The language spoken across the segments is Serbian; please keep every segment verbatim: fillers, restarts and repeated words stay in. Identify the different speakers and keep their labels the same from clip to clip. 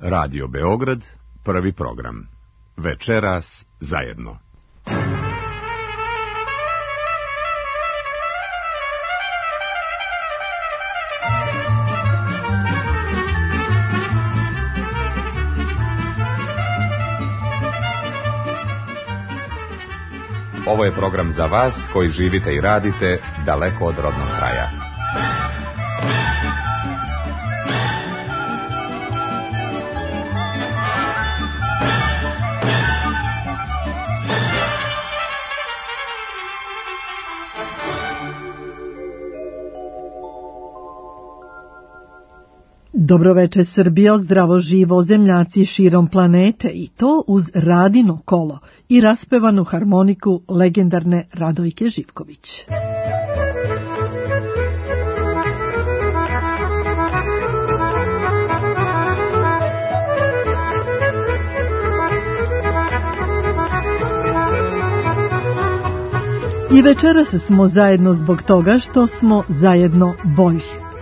Speaker 1: Radio Beograd, prvi program. Večeras zajedno. Ovo je program za vas koji živite i radite daleko od rodnog kraja.
Speaker 2: Dobroveče Srbijo, zdravo živo zemljaci širom planete, i to uz Radino kolo i raspevanu harmoniku legendarne Radojke Živković. I večeras smo zajedno zbog toga što smo zajedno bolji.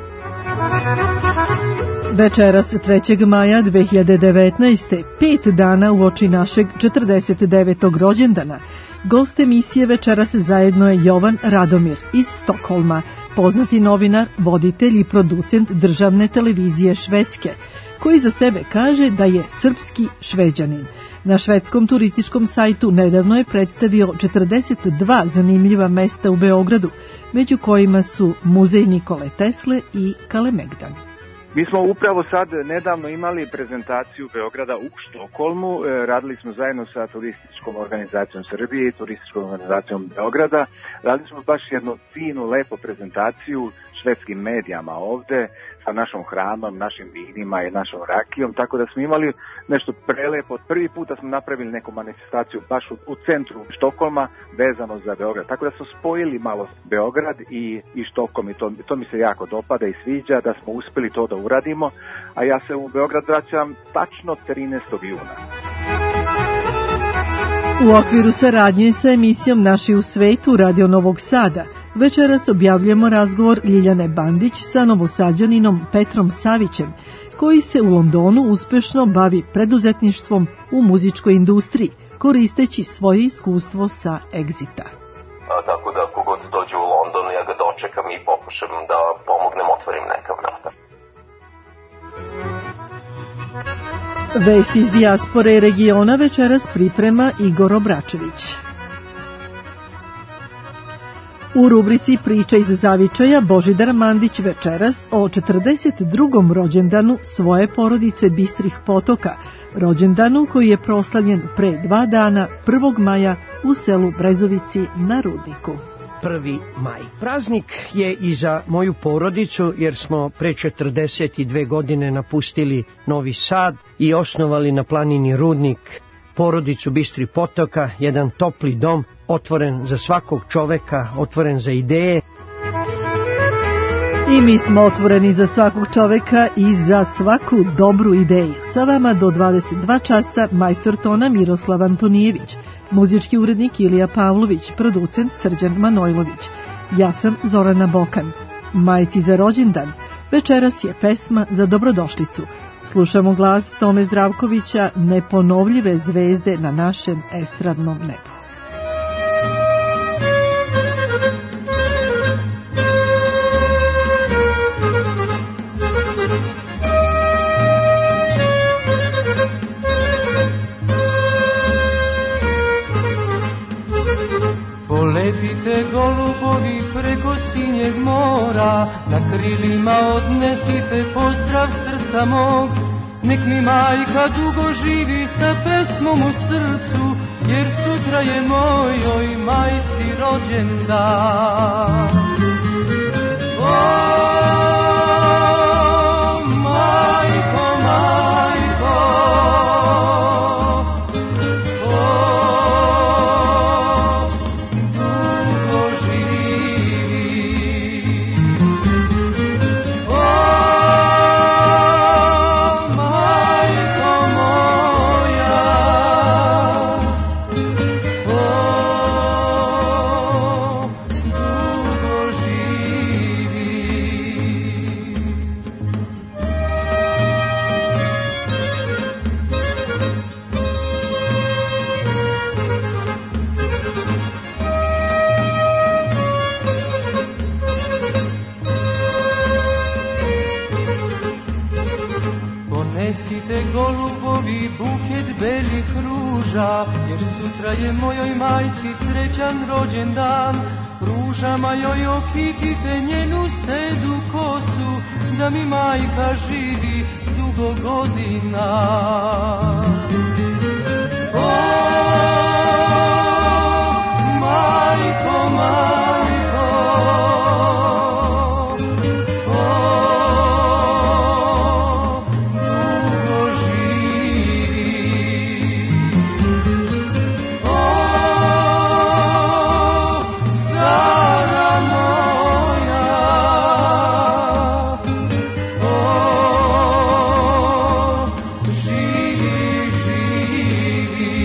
Speaker 2: Večeras trećeg maja dve hiljade devetnaeste. pet dana uoči našeg četrdeset devetog rođendana, gost emisije Večeras zajedno je Jovan Radomir iz Stokholma, poznati novinar, voditelj i producent državne televizije Švedske, koji za sebe kaže da je srpski Šveđanin. Na švedskom turističkom sajtu nedavno je predstavio četrdeset dva zanimljiva mesta u Beogradu, među kojima su muzej Nikole Tesle i Kalemegdan.
Speaker 3: Mi smo upravo sad nedavno imali prezentaciju Beograda u Štokholmu, radili smo zajedno sa turističkom organizacijom Srbije i turističkom organizacijom Beograda, radili smo baš jednu finu, lepo prezentaciju švedskim medijama ovde, sa našom hranom, našim vinima i našom rakijom, tako da smo imali nešto prelepo. Prvi puta smo napravili neku manifestaciju baš u, u centru Štokholma vezano za Beograd, tako da smo spojili malo Beograd i, i Štokholm i to, to mi se jako dopada i sviđa da smo uspeli to da uradimo, a ja se u Beograd vraćam tačno trinaestog juna.
Speaker 2: U okviru saradnje sa emisijom Naši u svetu Radio Novog Sada, večeras objavljamo razgovor Ljiljane Bandić sa Novosađaninom Petrom Savićem, koji se u Londonu uspešno bavi preduzetništvom u muzičkoj industriji, koristeći svoje iskustvo sa Exita.
Speaker 4: A, tako da kogod dođe u London, ja ga dočekam i pokušam da pomognem, otvorim neka vrata.
Speaker 2: Vesti iz dijaspore i regiona večeras priprema Igor Obračević. U rubrici Priča iz zavičaja Božidar Mandić večeras o četrdeset drugom rođendanu svoje porodice Bistrih Potoka, rođendanu koji je proslavljen pre dva dana, prvog maja, u selu Brezovici na Rudniku.
Speaker 5: Prvi maj. Praznik je i za moju porodicu, jer smo pre četrdeset dve godine napustili Novi Sad i osnovali na planini Rudnik porodicu Bistrih Potoka, jedan topli dom, otvoren za svakog čoveka, otvoren za ideje.
Speaker 2: I mi smo otvoreni za svakog čoveka i za svaku dobru ideju. Sa vama do dvadeset dva časa majstor tona Miroslav Antonijević, muzički urednik Ilija Pavlović, producent Srđan Manojlović. Ja sam Zorana Bokan. Majti za rođendan, večeras je pesma za dobrodošlicu. Slušamo glas Tome Zdravkovića, neponovljive zvezde na našem estradnom nebu.
Speaker 6: Poletite golubovi preko sinjeg mora, na krilima odnesite pozdrav srca mog. Nek mi majka dugo živi sa pesmom u srcu, jer sutra je mojoj majci rođendan. O, majko, majko,
Speaker 7: dugo živi.
Speaker 6: Poletite golubovi buket belih ruža, jer sutra je mojoj majci srećan rođendan. Ružama joj okitite njenu sedu kosu, da mi majka živi dugo godina. O, majko, majko, o, dugo živi. O, stara moja, o, živi, živi.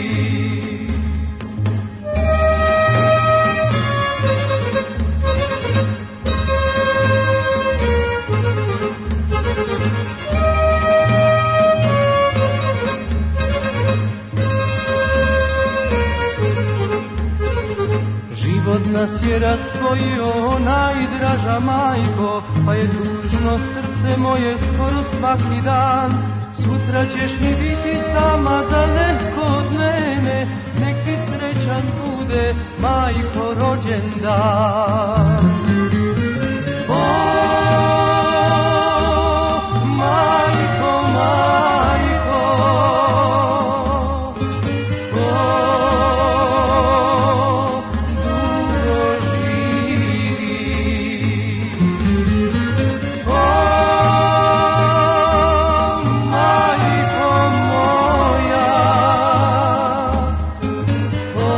Speaker 6: Život nas je raspojio, najdraža majko, pa je tužno srce moje skoro svaki dan. Sutra ćeš mi biti sama daleko od mene, nek ti srećan bude, majko, rođendan. O, majko, majko, o, dugo živi. O, majko moja, o,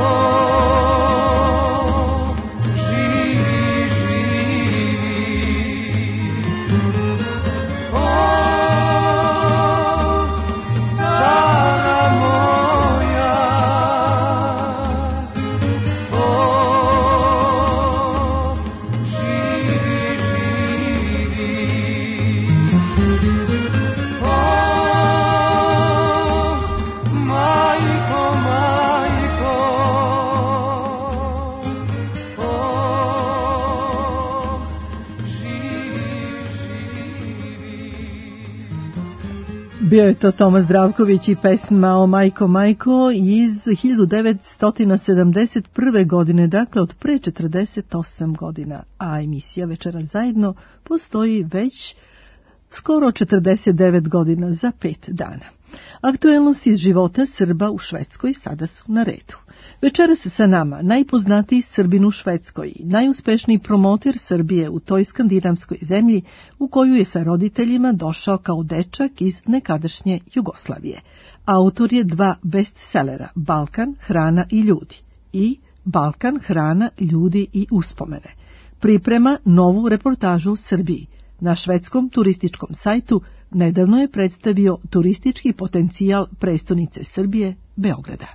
Speaker 6: živi, živi. O, stara moja, o, živi, živi. O, majko, majko, o, živi, živi.
Speaker 2: Bio je to Toma Zdravković i pesma O majko, majko iz hiljadu devetsto sedamdeset prve. godine, dakle od pre četrdeset osam godina, a emisija Večera zajedno postoji već skoro četrdeset devet godina za pet dana. Aktuelnosti iz života Srba u Švedskoj sada su na redu. Večeras sa nama najpoznatiji Srbin u Švedskoj, najuspešniji promoter Srbije u toj skandinavskoj zemlji u koju je sa roditeljima došao kao dečak iz nekadašnje Jugoslavije. Autor je dva bestsellera, Balkan, hrana i ljudi i Balkan, hrana, ljudi i uspomene. Priprema novu reportažu u Srbiji. Na švedskom turističkom sajtu nedavno je predstavio turistički potencijal prestonice Srbije, Beograda.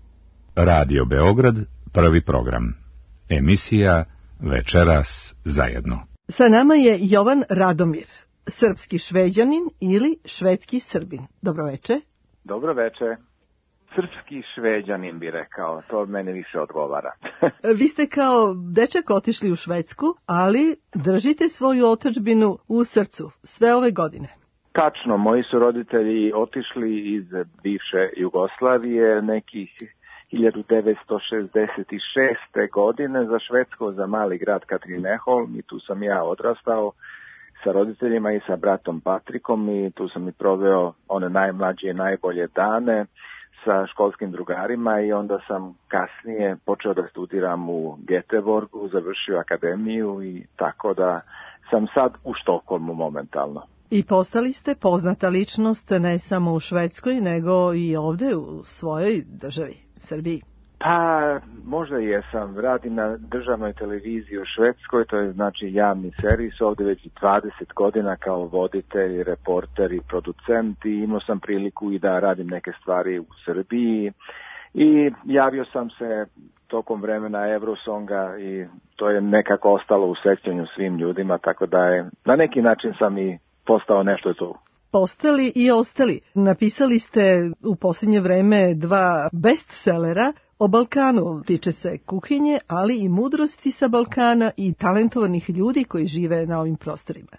Speaker 1: Radio Beograd, prvi program. Emisija Večeras zajedno.
Speaker 2: Sa nama je Jovan Radomir, srpski Šveđanin ili švedski Srbin. Dobroveče.
Speaker 3: Dobro veče. Srpski Šveđanin bi rekao, to meni više odgovara.
Speaker 2: Vi ste kao dečak otišli u Švedsku, ali držite svoju otadžbinu u srcu sve ove godine.
Speaker 3: Tačno, moji su roditelji otišli iz bivše Jugoslavije nekih hiljadu devetsto šezdeset šeste. godine za Švedsko, za mali grad Katrineholm, i tu sam ja odrastao sa roditeljima i sa bratom Patrikom, i tu sam i proveo one najmlađe i najbolje dane sa školskim drugarima, i onda sam kasnije počeo da studiram u Göteborgu, završio akademiju, i tako da sam sad u Štokholmu momentalno.
Speaker 2: I postali ste poznata ličnost ne samo u Švedskoj, nego i ovde u svojoj državi, Srbiji.
Speaker 3: Pa, možda jesam. Radim na državnoj televiziji u Švedskoj, to je znači javni servis, ovde već dvadeset godina kao voditelj, reporter i producent, i imao sam priliku i da radim neke stvari u Srbiji. I javio sam se tokom vremena Eurosonga i to je nekako ostalo u sećanju svim ljudima, tako da je na neki način sam i postao nešto tu.
Speaker 2: Postali i ostali. Napisali ste u posljednje vreme dva bestsellera o Balkanu. Tiče se kuhinje, ali i mudrosti sa Balkana i talentovanih ljudi koji žive na ovim prostorima.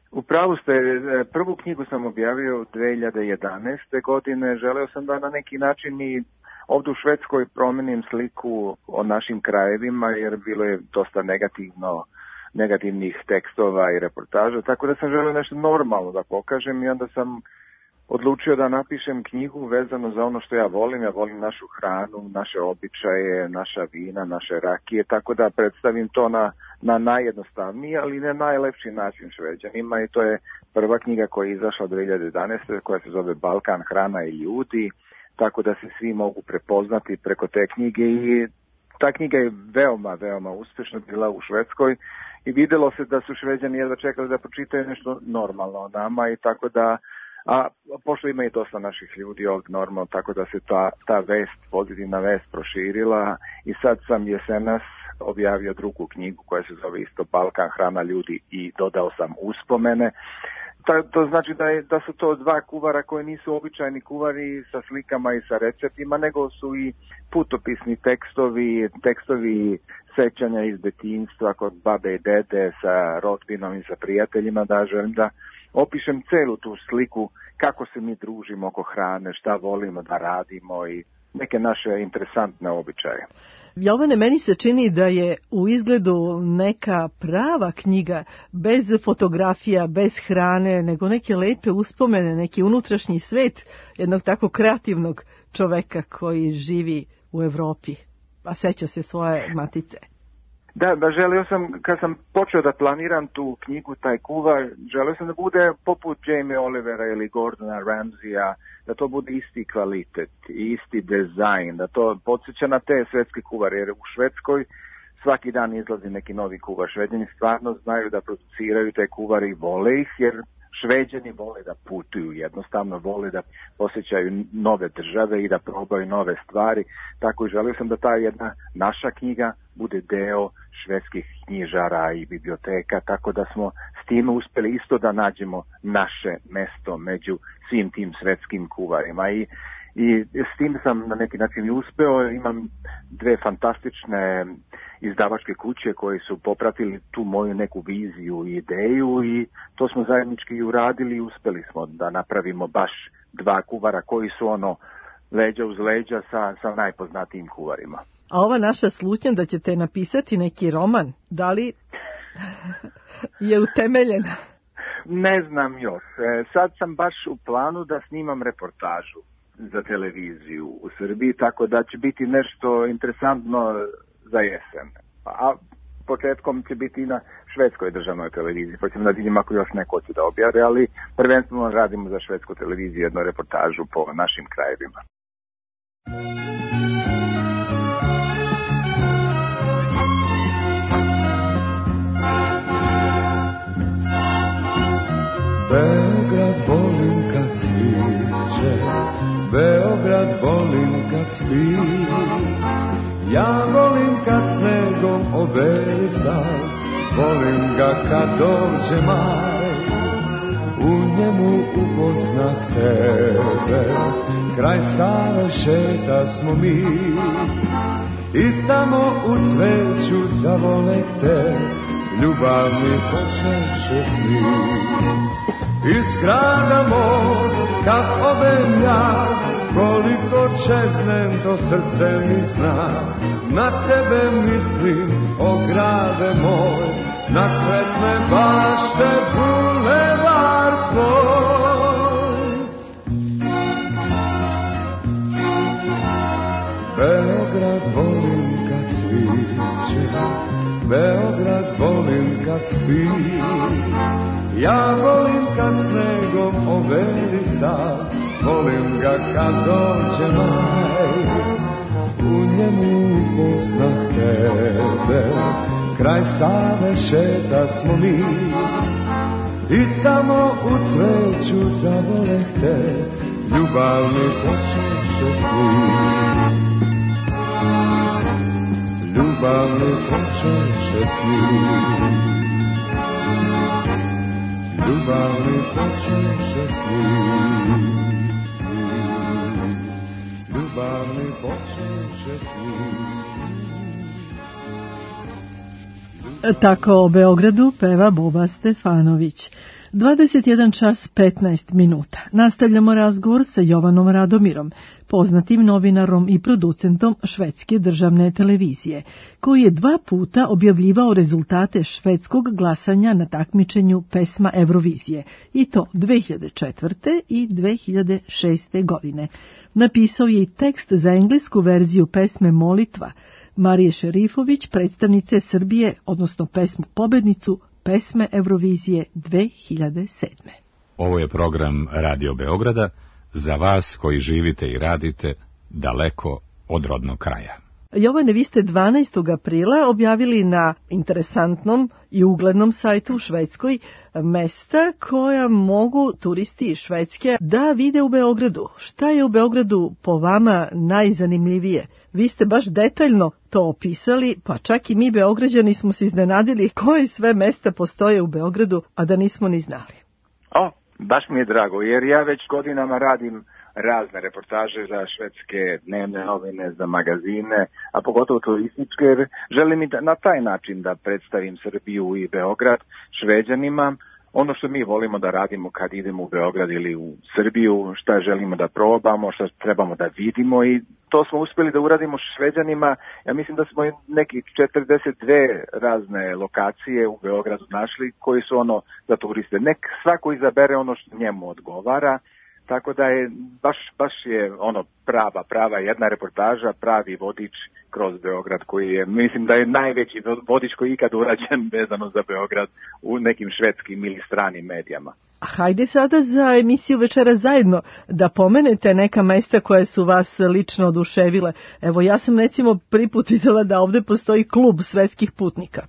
Speaker 3: U pravu ste, prvu knjigu sam objavio dve hiljade jedanaeste. godine. Želeo sam da na neki način mi ovdje u Švedskoj promenim sliku o našim krajevima, jer bilo je dosta negativno, negativnih tekstova i reportaža, tako da sam želeo nešto normalno da pokažem i onda sam odlučio da napišem knjigu vezano za ono što ja volim. Ja volim našu hranu, naše običaje, naša vina, naše rakije, tako da predstavim to na, na najjednostavniji, ali ne najlepši način Šveđanima, i to je prva knjiga koja je izašla dve hiljade jedanaeste. koja se zove Balkan, hrana i ljudi, tako da se svi mogu prepoznati preko te knjige, i ta knjiga je veoma, veoma uspešna bila u Švedskoj i videlo se da su Šveđani jedva čekali da pročitaju nešto normalno o nama, i tako da, a pošto ima i dosta naših ljudi ovdje normalno, tako da se ta, ta vest, pozitivna vest proširila, i sad sam jesenas objavio drugu knjigu koja se zove isto Balkan, hrana, ljudi, i dodao sam uspomene. To, to znači da, je, da su to dva kuvara koji nisu običajni kuvari sa slikama i sa receptima, nego su i putopisni tekstovi, tekstovi sećanja iz detinjstva kod babe i dede, sa rodbinom i sa prijateljima, da želim da opišem celu tu sliku kako se mi družimo oko hrane, šta volimo da radimo i neke naše interesantne običaje.
Speaker 2: Jovane, meni se čini da je u izgledu neka prava knjiga, bez fotografija, bez hrane, nego neke lepe uspomene, neki unutrašnji svet jednog tako kreativnog čoveka koji živi u Evropi, a seća se svoje matice.
Speaker 3: Da, da, želio sam, kad sam počeo da planiram tu knjigu, taj kuvar, želio sam da bude poput Jamie Olivera ili Gordona Ramsaya, da to bude isti kvalitet, isti dizajn, da to podsjeća na te svetske kuvare, jer u Švedskoj svaki dan izlazi neki novi kuvar. Šveđani stvarno znaju da produciraju te kuvare i vole ih, jer Šveđani vole da putuju, jednostavno vole da posjećaju nove države i da probaju nove stvari. Tako i želio sam da ta jedna naša knjiga bude deo švedskih knjižara i biblioteka, tako da smo s time uspjeli isto da nađemo naše mesto među svim tim svetskim kuvarima. I, i s tim sam na neki način uspeo. Imam dve fantastične izdavačke kuće koji su popratili tu moju neku viziju i ideju, i to smo zajednički i uradili i uspjeli smo da napravimo baš dva kuvara koji su ono leđa uz leđa sa, sa najpoznatijim kuvarima.
Speaker 2: A ova naša slutnja da ćete napisati neki roman, da li je utemeljena?
Speaker 3: Ne znam još. E, sad sam baš u planu da snimam reportažu za televiziju u Srbiji, tako da će biti nešto interesantno za jesen. A početkom će biti i na švedskoj državnoj televiziji, pa ćemo da vidimo ako još neko će da objave, ali prvenstveno radimo za švedsku televiziju jednu reportažu po našim krajevima.
Speaker 6: Beograd volim kad sviće, Beograd volim kad spi, ja volim kad snegom oberisan, volim ga kad dođe maj, u njemu upoznah tebe, kraj Save šeta smo mi, i tamo u cveću zavolek te, ljubav mi počeše sni. Iz grada mog, kad odem ja, koliko čeznem, to srce mi zna. Na tebe mislim, o grade moj, na cvetne bašte, bulevar tvoj. Beograd volim kad sviće, Beograd volim kad spi, ja volim kad snegom oberisan, volim ga kad dođe maj, u njemu upoznah tebe, kraj Save šeta smo mi, i tamo u cveću zavoleh te, ljubav mi počeše sni. Ljubav mi počeše sni, ljubav mi počeše sni, ljubav mi počeše sni.
Speaker 2: Tako o Beogradu peva Boba Stefanović. dvadeset jedan čas petnaest minuta. Nastavljamo razgovor sa Jovanom Radomirom, poznatim novinarom i producentom švedske državne televizije, koji je dva puta objavljivao rezultate švedskog glasanja na takmičenju pesma Eurovizije, i to dve hiljade četvrte i dve hiljade šeste. godine. Napisao je i tekst za englesku verziju pesme Molitva Marije Šerifović, predstavnice Srbije, odnosno pesmu pobednicu pesme Eurovizije dve hiljade sedme.
Speaker 1: Ovo je program Radio Beograda za vas koji živite i radite daleko od rodnog kraja.
Speaker 2: Jovane, vi ste dvanaestog aprila objavili na interesantnom i uglednom sajtu u Švedskoj mesta koja mogu turisti iz Švedske da vide u Beogradu. Šta je u Beogradu po vama najzanimljivije? Vi ste baš detaljno to opisali, pa čak i mi Beograđani smo se iznenadili koje sve mesta postoje u Beogradu, a da nismo ni znali.
Speaker 3: O, baš mi je drago, jer ja već godinama radim razne reportaže za švedske dnevne novine, za magazine, a pogotovo turističke, jer želim i da, na taj način da predstavim Srbiju i Beograd Šveđanima. Ono što mi volimo da radimo kad idemo u Beograd ili u Srbiju, šta želimo da probamo, šta trebamo da vidimo, i to smo uspjeli da uradimo Šveđanima. Ja mislim da smo neki četrdeset dve razne lokacije u Beogradu našli koji su ono za turiste. Nek svako izabere ono što njemu odgovara. Tako da je baš, baš je ono prava, prava jedna reportaža, pravi vodič kroz Beograd koji je, mislim da je najveći vodič koji ikad urađen vezano za Beograd u nekim švedskim ili stranim medijama.
Speaker 2: Hajde sada za emisiju Večera zajedno da pomenete neka mesta koje su vas lično oduševile. Evo, ja sam recimo prvi put videla da ovde postoji klub svetskih putnika.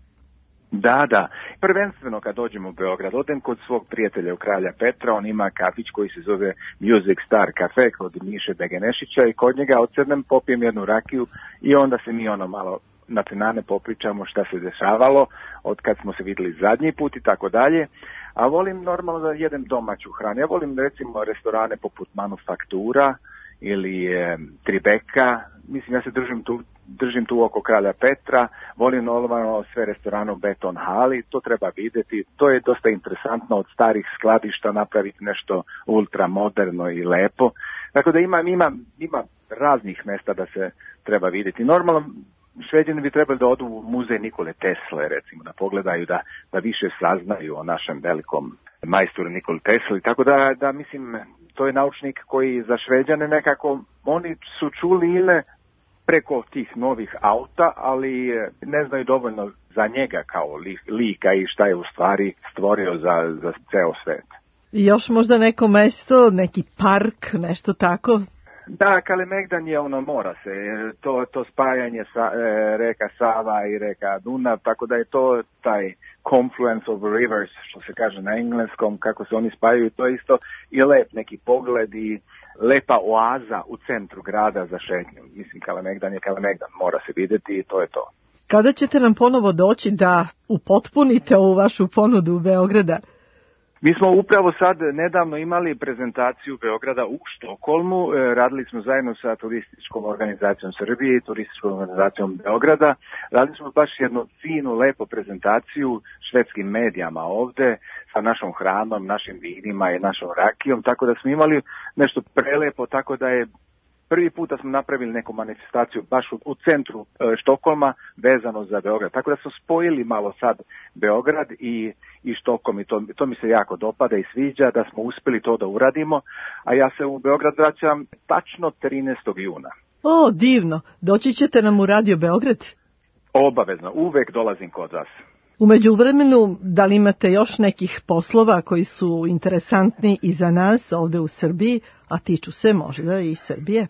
Speaker 3: Da, da. Prvenstveno kad dođem u Beograd, odem kod svog prijatelja u Kralja Petra, on ima kafić koji se zove Music Star Cafe kod Miše Begenešića, i kod njega odsednem, popijem jednu rakiju i onda se mi ono malo nacinane popričamo šta se dešavalo od kad smo se videli zadnji put i tako dalje. A volim normalno da jedem domaću hranu. Ja volim recimo restorane poput Manufaktura ili e, Tribeka. Mislim, ja se držim tu, držim tu oko Kralja Petra, volim normalno sve restorane u Beton Hali, to treba vidjeti, to je dosta interesantno od starih skladišta napraviti nešto ultramoderno i lepo. Tako da ima, ima, ima raznih mesta da se treba vidjeti. Normalno, Šveđani bi trebali da odu u muzej Nikole Tesle, recimo, da pogledaju, da, da više saznaju o našem velikom majstoru Nikoli Tesli. Tako da, da, mislim, to je naučnik koji za Šveđane nekako, oni su čuli ime preko tih novih auta, ali ne znaju dovoljno za njega kao lika i šta je u stvari stvorio za, za ceo svet.
Speaker 2: I još možda neko mesto, neki park, nešto tako?
Speaker 3: Da, Kalemegdan je ono, mora se, to, to spajanje sa, e, reka Sava i reka Dunav, tako da je to taj confluence of rivers, što se kaže na engleskom, kako se oni spajaju, to je isto i lep neki pogled i lepa oaza u centru grada za šetnju. Mislim, Kalemegdan je Kalemegdan, mora se vidjeti i to je to.
Speaker 2: Kada ćete nam ponovo doći da upotpunite ovu vašu ponudu u Beograda?
Speaker 3: Mi smo upravo sad nedavno imali prezentaciju Beograda u Štokholmu, radili smo zajedno sa turističkom organizacijom Srbije i turističkom organizacijom Beograda, radili smo baš jednu finu, lepo prezentaciju švedskim medijama ovde, sa našom hranom, našim vinima i našom rakijom, tako da smo imali nešto prelepo, tako da je prvi puta smo napravili neku manifestaciju baš u, u centru e, Štokholma vezano za Beograd. Tako da smo spojili malo sad Beograd i, i Štokholm i to, to mi se jako dopada i sviđa da smo uspjeli to da uradimo. A ja se u Beograd vraćam tačno trinaestog juna.
Speaker 2: O, divno. Doći ćete nam u Radio Beograd?
Speaker 3: Obavezno. Uvek dolazim kod vas.
Speaker 2: U međuvremenu, da li imate još nekih poslova koji su interesantni i za nas ovde u Srbiji, a tiču se možda i Srbije?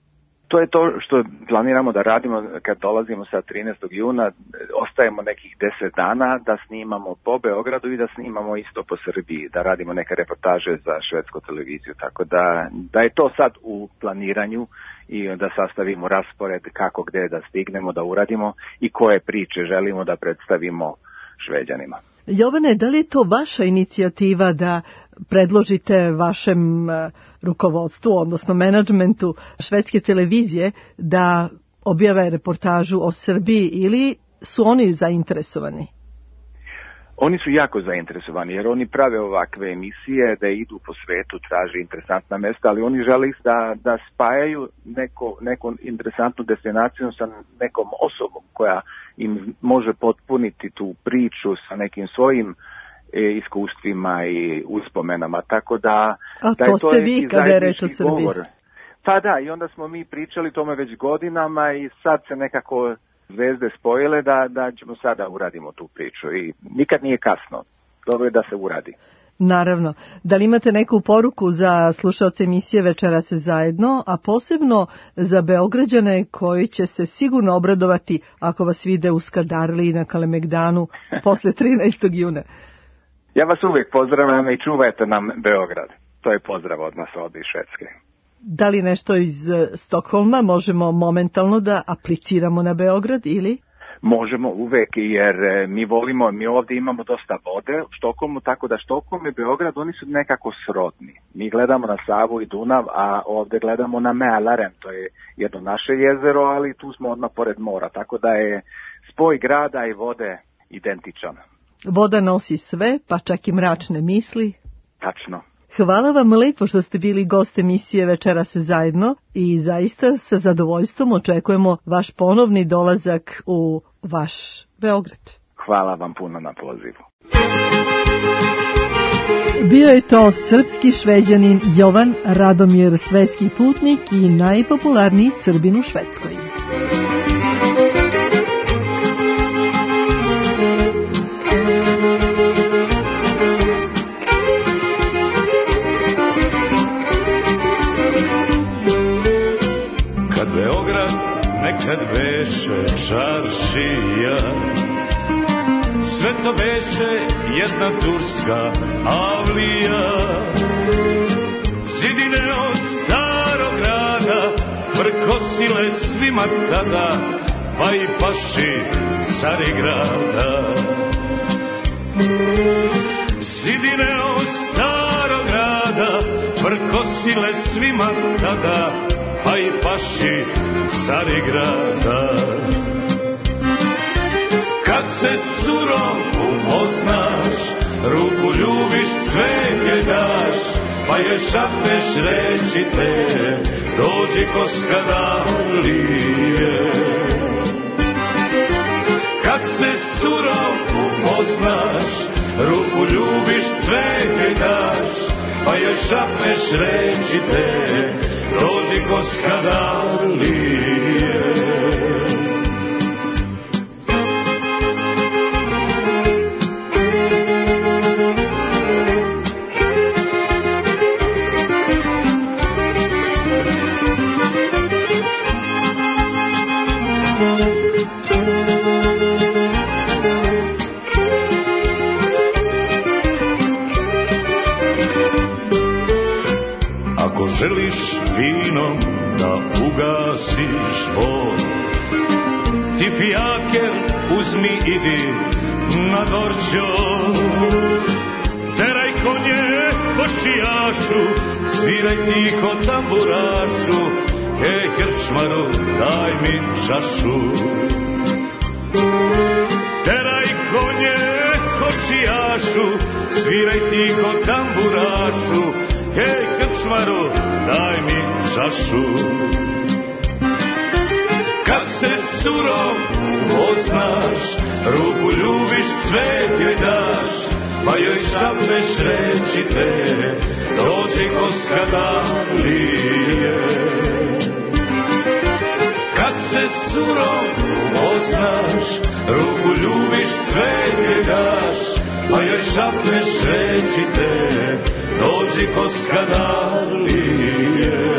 Speaker 3: To je to što planiramo da radimo kad dolazimo sa trinaestog juna. Ostajemo nekih deset dana da snimamo po Beogradu i da snimamo isto po Srbiji, da radimo neke reportaže za švedsku televiziju. Tako da, da je to sad u planiranju i da sastavimo raspored kako gde da stignemo, da uradimo i koje priče želimo da predstavimo Šveđanima.
Speaker 2: Jovane, da li je to vaša inicijativa da predložite vašem rukovodstvu, odnosno menadžmentu švedske televizije da objave reportažu o Srbiji ili su oni zainteresovani?
Speaker 3: Oni su jako zainteresovani jer oni prave ovakve emisije da idu po svetu, traže interesantna mesta, ali oni žele da, da spajaju neko, neku interesantnu destinaciju sa nekom osobom koja im može potpuniti tu priču sa nekim svojim e, iskustvima i uspomenama. Tako da,
Speaker 2: A
Speaker 3: da
Speaker 2: to
Speaker 3: je to
Speaker 2: ste vi kada je reč o Srbiji.
Speaker 3: Pa da, i onda smo mi pričali tome već godinama i sad se nekako zvezde spojile da, da ćemo sada uradimo tu priču i nikad nije kasno. Dobro je da se uradi.
Speaker 2: Naravno. Da li imate neku poruku za slušaoce emisije Večeras zajedno, a posebno za Beograđane koji će se sigurno obradovati ako vas vide u Skadarliji na Kalemegdanu posle trinaestog juna?
Speaker 3: Ja vas uvijek pozdravljam i čuvajte nam Beograd. To je pozdrav od nas ovdje iz Švedske.
Speaker 2: Da li nešto iz Stokholma možemo momentalno da apliciramo na Beograd ili?
Speaker 3: Možemo uvek jer mi volimo, mi ovdje imamo dosta vode u Štokholmu, tako da Štokholm i Beograd oni su nekako srodni. Mi gledamo na Savu i Dunav, a ovdje gledamo na Mälaren, to je jedno naše jezero, ali tu smo odmah pored mora, tako da je spoj grada i vode identičan.
Speaker 2: Voda nosi sve, pa čak i mračne misli.
Speaker 3: Tačno.
Speaker 2: Hvala vam lepo što ste bili gost emisije Večeras zajedno i zaista sa zadovoljstvom očekujemo vaš ponovni dolazak u vaš Beograd.
Speaker 3: Hvala vam puno na pozivu.
Speaker 2: Bio je to srpski Šveđanin Jovan Radomir, svetski putnik i najpopularniji Srbin u Švedskoj.
Speaker 7: Kad beše čaršija, sve to beše jedna turska avlija. Zidine od starog grada prkosile svima tada, pa i paši Carigrada. Zidine od starog grada prkosile svima tada, pa i paši Carigrada. Kad se s curom upoznaš, ruku ljubiš, cvetje daš, pa je šapneš reći te, dođi ko Skadarlije. Kad se s curom upoznaš, ruku ljubiš, cvetje daš, pa je šapneš reći te, dođi ko Skadarlije. Ako želiš vinom da ugasiš bol, ti fijaker uzmi, idi na Dorćo. Teraj konje kočijašu, sviraj tiho tamburašu, hej krčmaru, daj mi čašu. Teraj konje kočijašu, sviraj tiho tamburašu, hej krčmaru, daj mi čašu. Kad se s curom upoznaš, ruku ljubiš, cvetje daš, pa joj šapneš reći te, dođi ko Skadarlije. Kad se s curom upoznaš, ruku ljubiš, cvetje daš, pa joj šapneš reći te, dođi ko Skadarlije.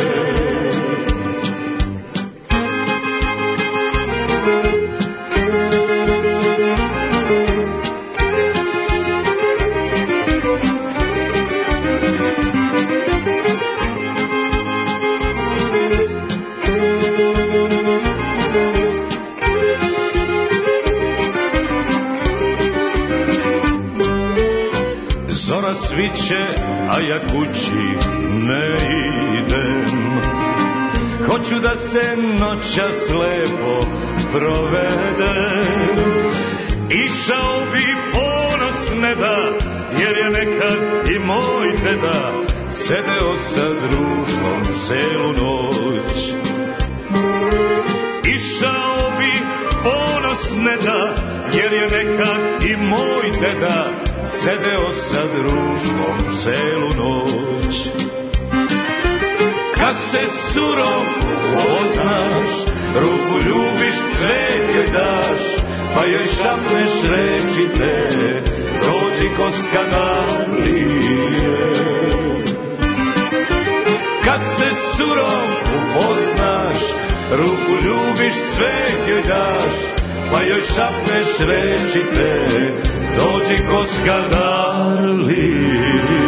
Speaker 7: Zora sviće, a ja kući ne idem. Hoću da se noćas lepo provedem. Išao bi ponosno ne da, jer je nekad i moj deda sedeo sa društvom celu noć. Išao bi ponos ne da, jer je nekad i moj deda sedeo sa društvom celu noć. Kad se surom upoznaš, ruku ljubiš, cvet joj daš, pa joj šapneš reči te, dođi ko Skandarlije. Kad se surom upoznaš, ruku ljubiš, cvet joj daš, pa joj šapneš reči te, dođi ko Skandarlije.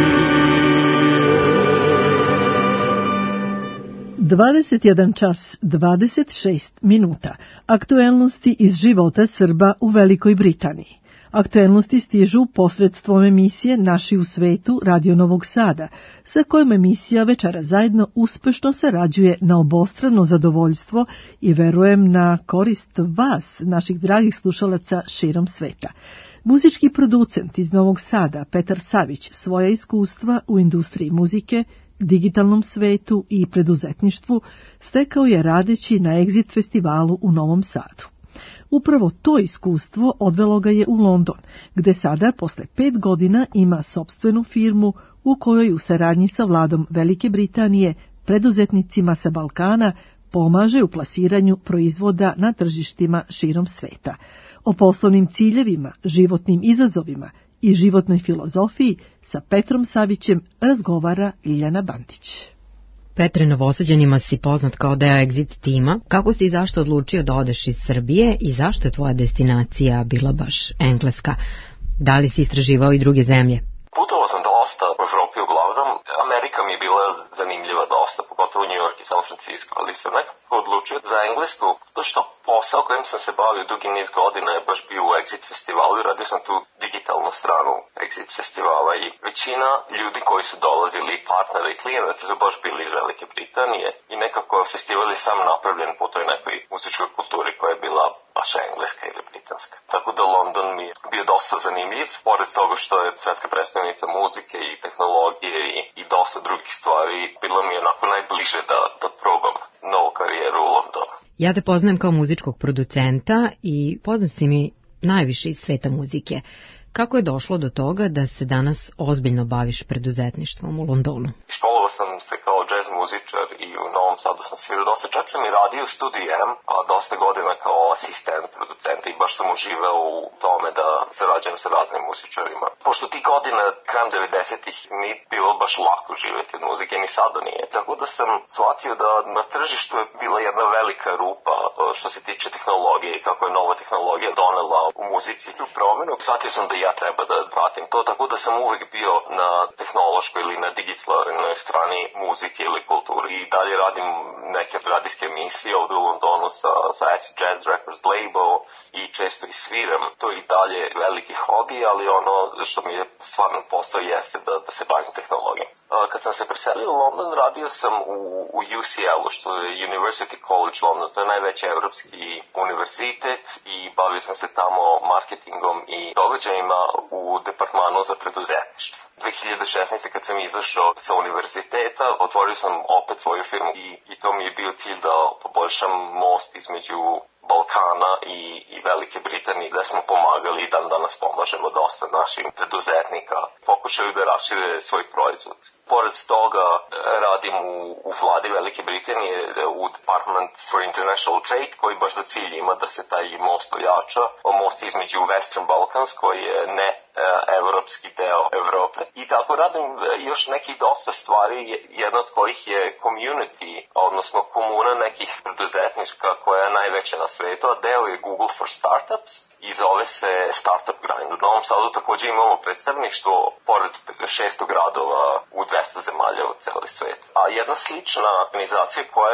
Speaker 2: dvadeset jedan čas dvadeset šest minuta. Aktuelnosti iz života Srba u Velikoj Britaniji. Aktuelnosti stižu posredstvom emisije Naši u svetu Radio Novog Sada, sa kojom emisija Večera zajedno uspešno sarađuje na obostrano zadovoljstvo i verujem na korist vas, naših dragih slušalaca širom sveta. Muzički producent iz Novog Sada, Petar Savić, svoja iskustva u industriji muzike, digitalnom svetu i preduzetništvu stekao je radeći na Exit festivalu u Novom Sadu. Upravo to iskustvo odvelo ga je u London, gde sada, posle pet godina, ima sopstvenu firmu u kojoj u saradnji sa vladom Velike Britanije preduzetnicima sa Balkana pomaže u plasiranju proizvoda na tržištima širom sveta. O poslovnim ciljevima, životnim izazovima i životnoj filozofiji sa Petrom Savićem razgovara Ljiljana Bandić.
Speaker 8: Petre, Novosađanima si poznat kao deo Exit tima. Kako si i zašto odlučio da odeš iz Srbije i zašto je tvoja destinacija bila baš Engleska? Da li si istraživao i druge zemlje?
Speaker 4: Putovao sam dosta u Evropi uglavnom. Amerika mi je bila zanimljiva dosta, pogotovo New York i San Francisco, ali sam nekako odlučio za Englesku, zato što posao kojim sam se bavio dugi niz godina je baš bio u Exit festivalu i radio sam tu digitalnu stranu Exit festivala i većina ljudi koji su dolazili, partnera i klijenata, su baš bili iz Velike Britanije i nekako festival je sam napravljen po toj nekoj muzičkoj kulturi koja je bila baš engleska ili britanska. Tako da London mi je bio dosta zanimljiv, pored toga što je svetska predstavnica muzike i tehnologije i, i dosta drugih stvari, bilo mi je onako najbliže da, da probam novu karijeru u Londonu.
Speaker 8: Ja te poznajem kao muzičkog producenta i poznat si mi najviše iz sveta muzike. Kako je došlo do toga da se danas ozbiljno baviš preduzetništvom u Londonu?
Speaker 4: Školovao sam se kao jazz muzičar i u Novom Sadu sam svirao dosta. Čak sam i radio u studiju M, a dosta godina kao asistent producenta i baš sam uživao u tome da sarađujem sa raznim muzičarima. Pošto ti godina, krajem devedesetih, nije bilo baš lako živjeti od muzike, ni sada nije. Tako da sam shvatio da na tržištu je bila jedna velika rupa što se tiče tehnologije i kako je nova tehnologija donela u muzici tu promjenu. Shvatio sam da ja treba da pratim to, tako da sam uvek bio na tehnološkoj ili na digitalnoj strani muzike ili kulturi i dalje radim neke radijske emisije ovdje u Londonu sa, sa Acid Jazz Records label i često i sviram. To je i dalje veliki hobi, ali ono što mi je stvarno posao jeste da, da se bavim tehnologijom. Kad sam se preselio u London, radio sam u, u U C L-u, što je University College London, to je najveći evropski univerzitet i bavio sam se tamo marketingom i događajima u departmanu za preduzetništvo. dve hiljade šesnaeste. kad sam izašao sa univerziteta, otvorio sam opet svoju firmu i, i to mi je bio cilj da poboljšam most između Balkana i, i Velike Britanije, da smo pomagali i dan danas pomažemo dosta našim preduzetnika. Pokušaju da rašire svoj proizvod. Pored toga radim u, u vladi Velike Britanije u Department for International Trade, koji baš za cilj ima da se taj most ojača. Most između Western Balkans, koji je ne evropski deo Evrope. I tako radim još nekih dosta stvari, jedna od kojih je community, odnosno komuna nekih preduzetnička koja je najveća na svetu, a deo je Google for Startups i zove se Startup Grind. U Novom Sadu također imamo predstavništvo pored šeststo gradova u dvesta zemalja u celoj svijetu. A jedna slična organizacija koja je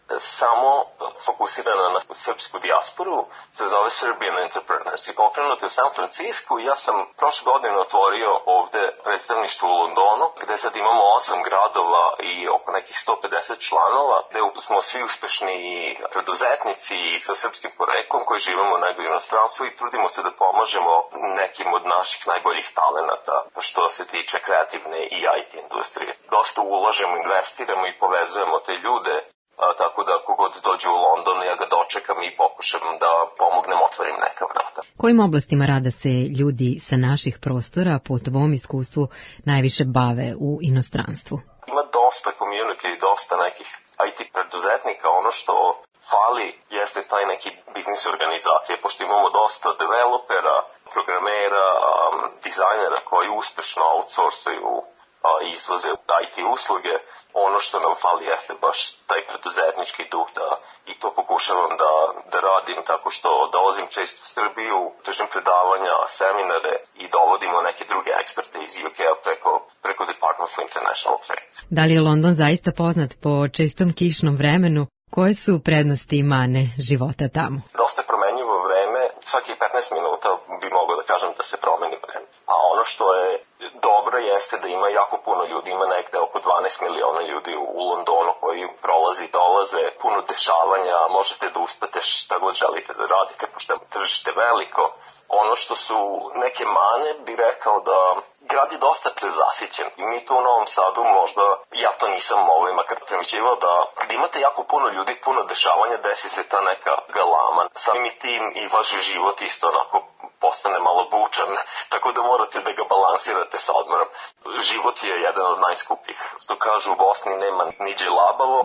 Speaker 4: samo fokusirana na srpsku dijasporu, se zove Serbian Entrepreneurs i pokrenuta je u San Francisku i ja sam prošle godine otvorio ovde predstavništvo u Londonu, gde sad imamo osam gradova i oko nekih sto pedeset članova, gde smo svi uspešni preduzetnici i sa srpskim poreklom koji živimo nego u inostranstvu i trudimo se da pomažemo nekim od naših najboljih talenata što se tiče kreativne i I T industrije. Dosta ulažemo, investiramo i povezujemo te ljude. A, tako da kogod dođe u London ja ga dočekam i pokušam da pomognem, otvorim neka vrata.
Speaker 8: Kojim oblastima rada se ljudi sa naših prostora po tvom iskustvu najviše bave u inostranstvu?
Speaker 4: Ima dosta community i dosta nekih I T preduzetnika. Ono što fali jeste taj neki biznis organizacije, pošto imamo dosta developera, programera, um, dizajnera koji uspešno outsourcaju i izvoze I T usluge. Ono što nam fali jeste baš taj preduzetnički duh da, i to pokušavam da, da radim tako što dolazim često u Srbiju, držim predavanja, seminare i dovodimo neke druge eksperte iz U K-a preko, preko Department for International Trade.
Speaker 8: Da li je London zaista poznat po čestom kišnom vremenu? Koje su prednosti i mane života tamo?
Speaker 4: Dosta je promenjivo vreme, svaki petnaest minuta bi mogao da kažem da se promeni vreme. A ono što je dobro jeste da ima jako puno ljudi, ima negde oko dvanaest miliona ljudi u Londonu koji prolazi, dolaze, puno dešavanja, možete da uspete šta god želite da radite, pošto je tržište veliko. Ono što su neke mane bi rekao da grad je dosta prezasićen i mi tu u Novom Sadu možda, ja to nisam ovaj makar primećivao, da kad imate jako puno ljudi, puno dešavanja, desi se ta neka galama. Sami tim i vaš život isto onako postane malo bučan, tako da morate da ga balansirate sa odmorom. Život je jedan od najskupih. Što kažu u Bosni, nema niđe labavo,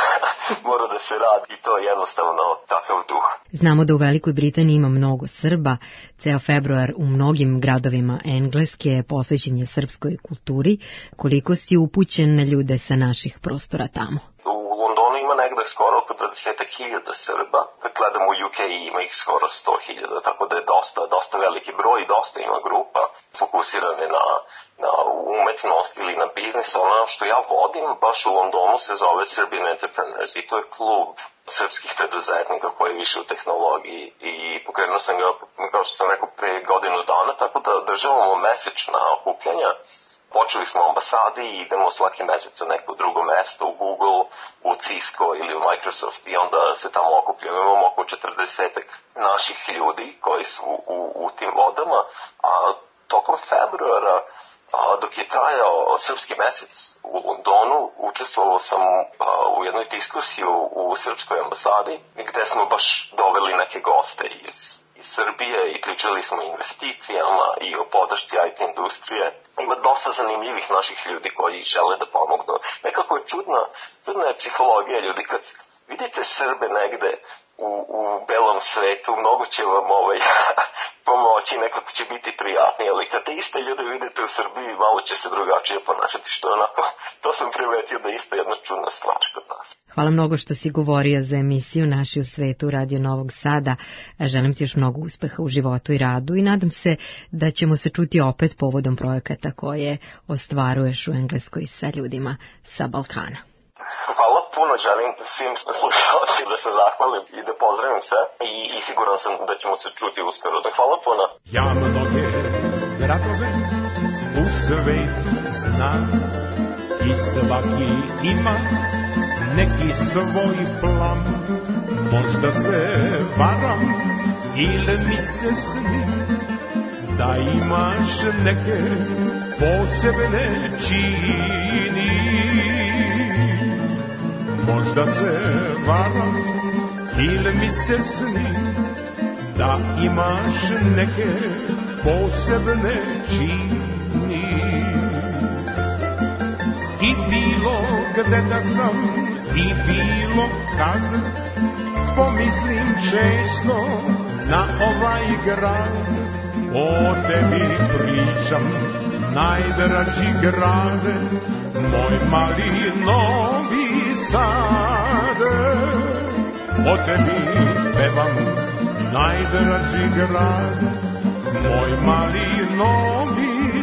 Speaker 4: mora da se radi i to je jednostavno takav duh.
Speaker 8: Znamo da u Velikoj Britaniji ima mnogo Srba. Ceo februar u mnogim gradovima Engleske posvećen je srpskoj kulturi. Koliko si upućen na ljude sa naših prostora tamo?
Speaker 4: U Londonu ima negde skoro oko dvadeset hiljada Srba. Kad gledamo u U K ima ih skoro sto hiljada, tako da je dosta, dosta veliki broj i dosta ima grupa fokusirane na, na umetnost ili na biznis. Ono što ja vodim baš u Londonu se zove Serbian Entrepreneurs i to je klub srpskih preduzetnika koji je više u tehnologiji i pokrenuo sam ga, kao što sam rekao, pre godinu dana, tako da državamo mesečna okupljanja. Počeli smo u ambasadi i idemo svaki mesec u neko drugo mesto, u Google, u Cisco ili u Microsoft i onda se tamo okupljamo. Imamo oko četrdesetak naših ljudi koji su u, u tim vodama, a tokom februara, a, dok je trajao srpski mesec u Londonu, učestvovao sam a, u jednoj diskusiji u srpskoj ambasadi gde smo baš doveli neke goste iz, iz Srbije i pričali smo o investicijama i o podršci I T industrije. Ima dosta zanimljivih naših ljudi koji žele da pomognu. Nekako je čudna, čudna je psihologija ljudi. Kad vidite Srbe negde u, u belom svetu, mnogo će vam ovaj, pomoći, nekako će biti prijatnije, ali kad te iste ljude vidite u Srbiji, malo će se drugačije ponašati, što je onako, to sam primetio da je isto jedna čudna stvar kod nas.
Speaker 8: Hvala mnogo što si govorio za emisiju Naši u svetu Radio Novog Sada. Želim ti još mnogo uspeha u životu i radu i nadam se da ćemo se čuti opet povodom projekata koje ostvaruješ u Engleskoj sa ljudima sa Balkana.
Speaker 4: Hvala puno, želim svim slušalcima da se zahvalim i da pozdravim sve i, i siguran sam da ćemo se čuti uskoro. Hvala puno.
Speaker 7: Ja mnoge gradove u svetu znam i svaki ima neki svoj plan. Možda se varam ili mi se sni da imaš neke posebne čini. Možda se varam ili mi se sni da imaš neke posebne čini. I bilo gde da sam i bilo kad pomislim često na ovaj grad. O tebi pričam, najdraži grade, moj mali Novi Sad. O tebi pevam, najdraži grad, moj mali Novi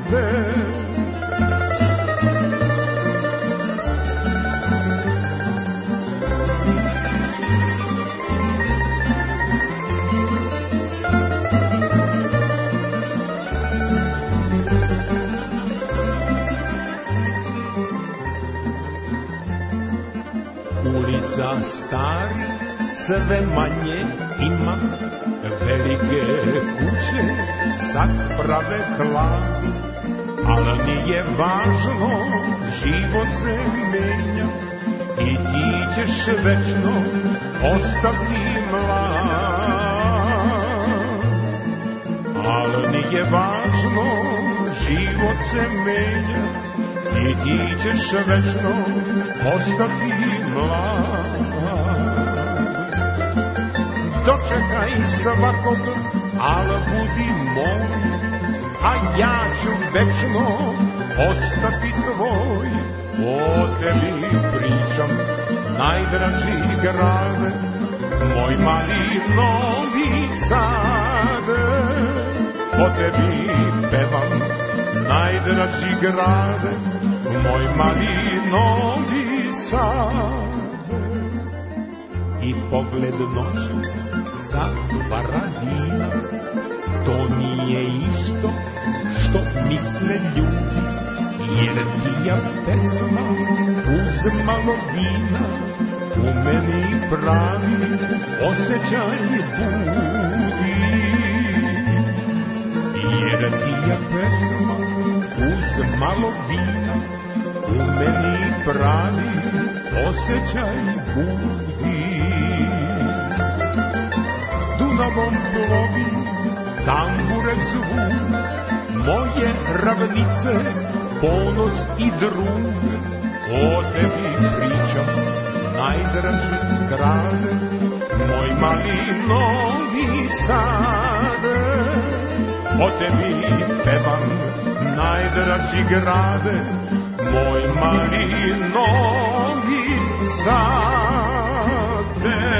Speaker 7: Sad.
Speaker 9: Ulica stari sve manje ima, velike kuće sad prave hlad, ali nije važno, život se menja i ti ćeš večno ostati mlad. Ali nije važno, život se menja i ti ćeš večno ostati mlad. Dočekaj svakog, al budi moj, a ja ću večno ostati tvoj. O tebi pričam, najdraži grad, moj mali Novi Sad. O tebi pevam, najdraži grad, moj mali Novi Sad. I pogled noću za paradina, to nije isto što misle ljudi, jer tija pesma uz malo vina u meni pravi osjećaj budi. Jer tija pesma uz malo vina u meni pravi osjećaj budi. Dunavom plovi, tambure zvu, moje ravnice, ponos i drug. O tebi pričam, najdraži grad, moj mali Novi Sad. O tebi pevam, najdraži grad, moj mali Novi Sad.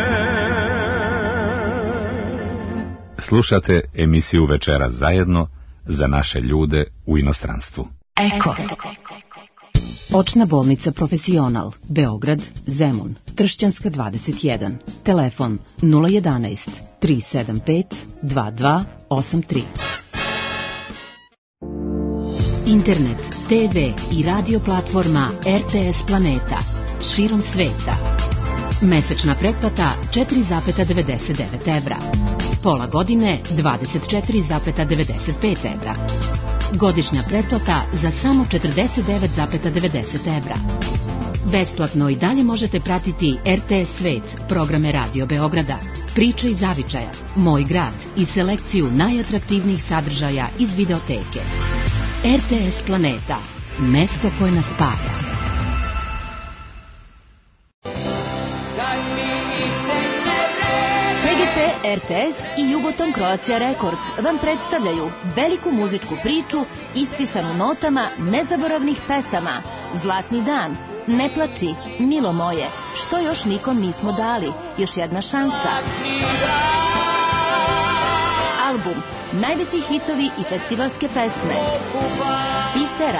Speaker 1: Slušate emisiju Večeras zajedno za naše ljude u inostranstvu.
Speaker 10: Eko. Očna bolnica Profesional, Beograd, Zemun, Tršćanska dvadeset jedan. Telefon nula jedanaest tri sedam pet dva dva osam tri. Internet, te ve i radio platforma er te es Planeta širom sveta. Mesečna pretplata četiri zarez devedeset devet evra. Pola godine dvadeset četiri zarez devedeset pet evra. Godišnja pretplata za samo četrdeset devet zarez devedeset evra. Besplatno i dalje možete pratiti er te es Svet, programe Radio Beograda, Priče iz zavičaja, Moj grad i selekciju najatraktivnijih sadržaja iz videoteke. er te es Planeta, mesto koje nas spaja.
Speaker 11: pe ge pe, er te es i Jugoton Croatia Records vam predstavljaju veliku muzičku priču ispisanu notama nezaboravnih pesama. Zlatni dan, Ne plači, Milo moje, Što još nikom nismo dali, Još jedna šansa. Album, najveći hitovi i festivalske pesme. Pisera.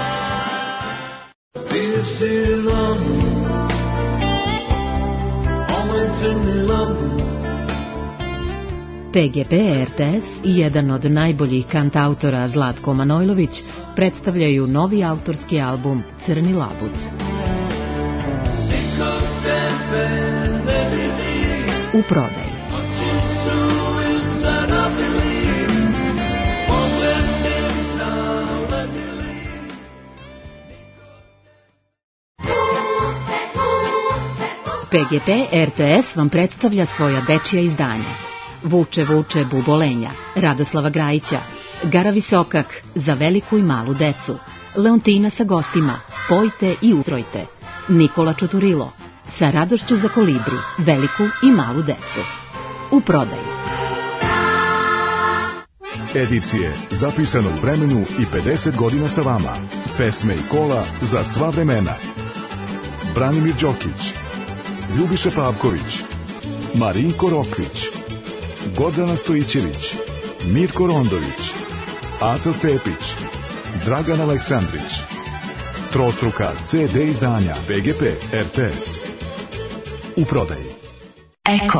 Speaker 10: pe ge pe er te es i jedan od najboljih kantautora Zlatko Manojlović predstavljaju novi autorski album Crni labud. U prodaji. pe ge pe er te es vam predstavlja svoja dečija izdanja. Vuče, vuče, Bubolenja, Radoslava Grajića, Gara Visokak, Za veliku i malu decu, Leontina sa gostima, Pojte i utrojte, Nikola Čuturilo, Sa radošću za kolibri, veliku i malu decu. U prodaji.
Speaker 12: Edicije zapisano u vremenu i pedeset godina sa vama. Pesme i kola za sva vremena. Branimir Đokić, Ljubiša Pavković, Marinko Rokvić, Gordana Stojićević, Mirko Rondović, Aca Stepić, Dragan Aleksandrić. Trostruka ce de izdanja pe ge pe er te es. U prodaji.
Speaker 10: Eko.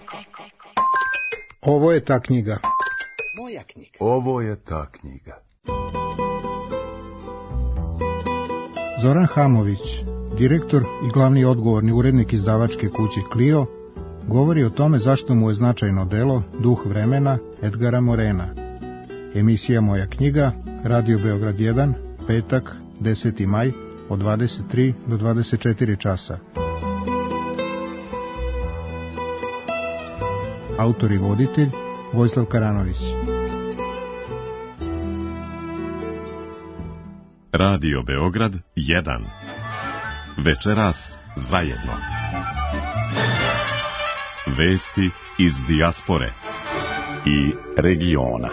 Speaker 13: Ovo je ta knjiga.
Speaker 14: Moja knjiga.
Speaker 15: Ovo je ta knjiga.
Speaker 13: Zoran Hamović, Direktor i glavni odgovorni urednik izdavačke kuće Clio govori o tome zašto mu je značajno delo Duh vremena Edgara Morena. Emisija Moja knjiga, Radio Beograd jedan, petak, deseti maj, od dvadeset tri do dvadeset četiri časa. Autor i voditelj Vojislav Karanović.
Speaker 14: Radio Beograd jedan. Večeras zajedno. Vesti iz dijaspore i regiona.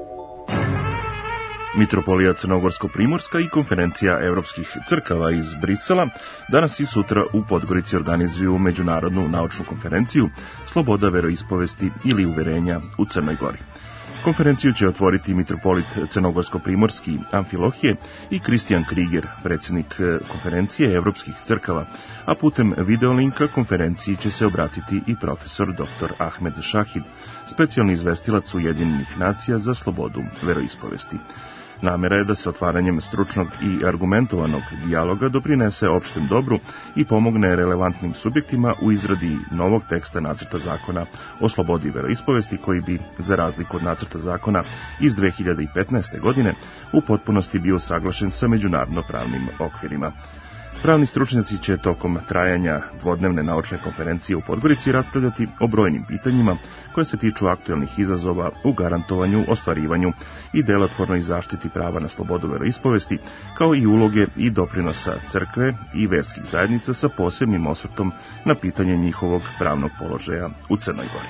Speaker 15: Mitropolija Crnogorsko-Primorska i Konferencija evropskih crkava iz Brisela danas i sutra u Podgorici organizuju međunarodnu naučnu konferenciju Sloboda veroispovesti ili uverenja u Crnoj Gori. Konferenciju će otvoriti mitropolit Crnogorsko-Primorski Amfilohije i Kristijan Kriger, predsjednik Konferencije evropskih crkava, a putem videolinka konferenciji će se obratiti i profesor doktor Ahmed Šahid, specijalni izvestilac Ujedinjenih nacija za slobodu veroispovesti. Namera je da se otvaranjem stručnog i argumentovanog dijaloga doprinese opštem dobru i pomogne relevantnim subjektima u izradi novog teksta nacrta zakona o slobodi veroispovesti koji bi, za razliku od nacrta zakona iz dve hiljade petnaeste. godine, u potpunosti bio saglašen sa međunarodno pravnim okvirima. Pravni stručnjaci će tokom trajanja dvodnevne naučne konferencije u Podgorici raspravljati o brojnim pitanjima koje se tiču aktuelnih izazova u garantovanju, ostvarivanju i delotvornoj zaštiti prava na slobodu veroispovesti, kao i uloge i doprinosa crkve i verskih zajednica sa posebnim osvrtom na pitanje njihovog pravnog položaja u Crnoj Gori.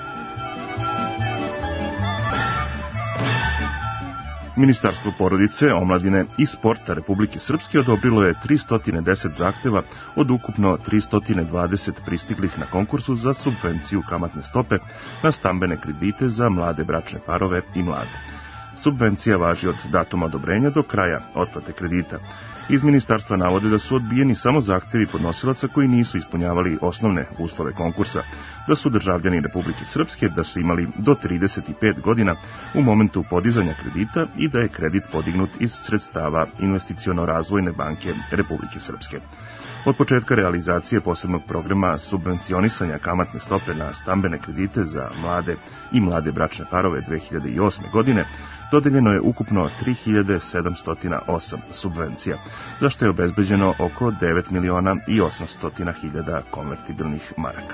Speaker 15: Ministarstvo porodice, omladine i sporta Republike Srpske odobrilo je tristo deset zahteva od ukupno tristo dvadeset pristiglih na konkursu za subvenciju kamatne stope na stambene kredite za mlade bračne parove i mlade. Subvencija važi od datuma odobrenja do kraja otplate kredita. Iz ministarstva navode da su odbijeni samo zahtevi podnosilaca koji nisu ispunjavali osnovne uslove konkursa, da su državljani Republike Srpske, da su imali do trideset pet godina u momentu podizanja kredita i da je kredit podignut iz sredstava Investiciono-razvojne banke Republike Srpske. Od početka realizacije posebnog programa subvencionisanja kamatne stope na stambene kredite za mlade i mlade bračne parove dve hiljade osme. godine dodeljeno je ukupno tri hiljade sedamsto osam subvencija, za što je obezbeđeno oko devet miliona i osamsto hiljada konvertibilnih maraka.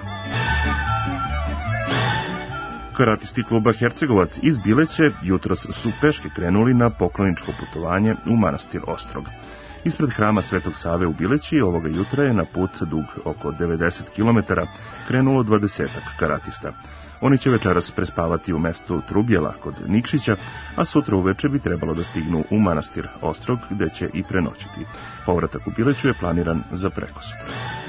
Speaker 15: Karatisti kluba Hercegovac iz Bileće jutros su peške krenuli na pokloničko putovanje u manastir Ostrog. Ispred hrama Svetog Save u Bileći ovoga jutra je na put dug oko devedeset kilometara krenulo dvadesetak karatista. Oni će večeras prespavati u mestu Trubjela kod Nikšića, a sutra uveče bi trebalo da stignu u manastir Ostrog, gde će i prenoćiti. Povratak u Bileću je planiran za prekosutra.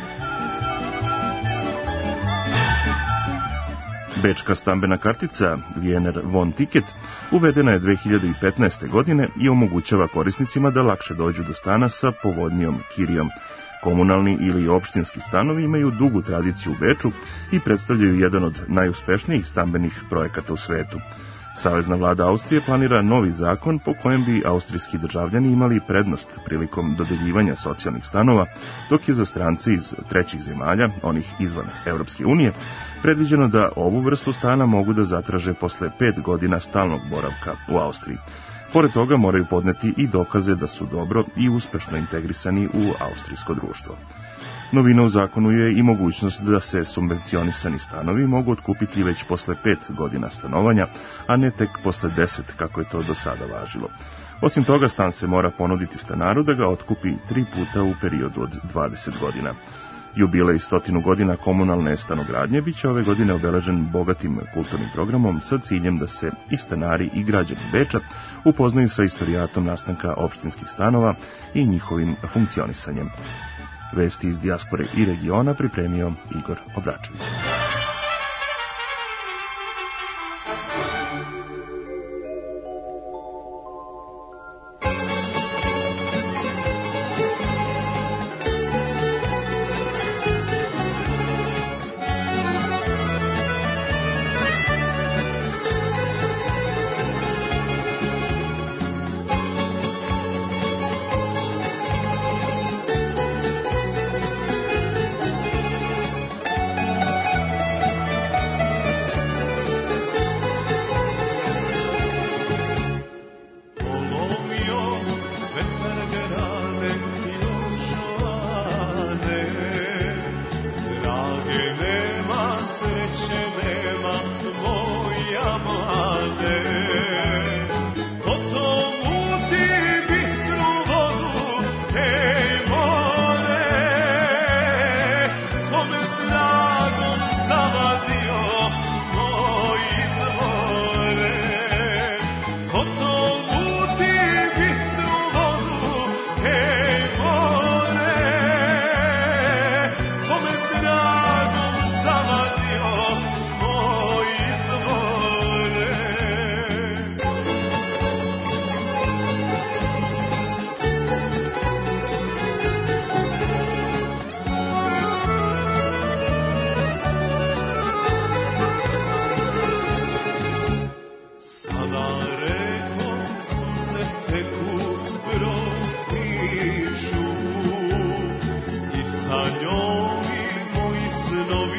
Speaker 15: Bečka stambena kartica Wiener Wohn Ticket uvedena je dve hiljade petnaeste. godine i omogućava korisnicima da lakše dođu do stana sa povoljnijom kirijom. Komunalni ili opštinski stanovi imaju dugu tradiciju u Beču i predstavljaju jedan od najuspešnijih stambenih projekata u svetu. Savezna vlada Austrije planira novi zakon po kojem bi austrijski državljani imali prednost prilikom dodeljivanja socijalnih stanova, dok je za strance iz trećih zemalja, onih izvan Evropske unije, predviđeno da ovu vrstu stana mogu da zatraže posle pet godina stalnog boravka u Austriji. Pored toga moraju podneti i dokaze da su dobro i uspešno integrisani u austrijsko društvo. Novina u zakonu je i mogućnost da se subvencionisani stanovi mogu otkupiti već posle pet godina stanovanja, a ne tek posle deset, kako je to do sada važilo. Osim toga, stan se mora ponuditi stanaru da ga otkupi tri puta u periodu od dvadeset godina. Jubilej stotinu godina komunalne stanogradnje biće ove godine obeležen bogatim kulturnim programom sa ciljem da se i stanari i građani Beča upoznaju sa istorijatom nastanka opštinskih stanova i njihovim funkcionisanjem. Vesti iz dijaspore i regiona pripremio Igor Obračević.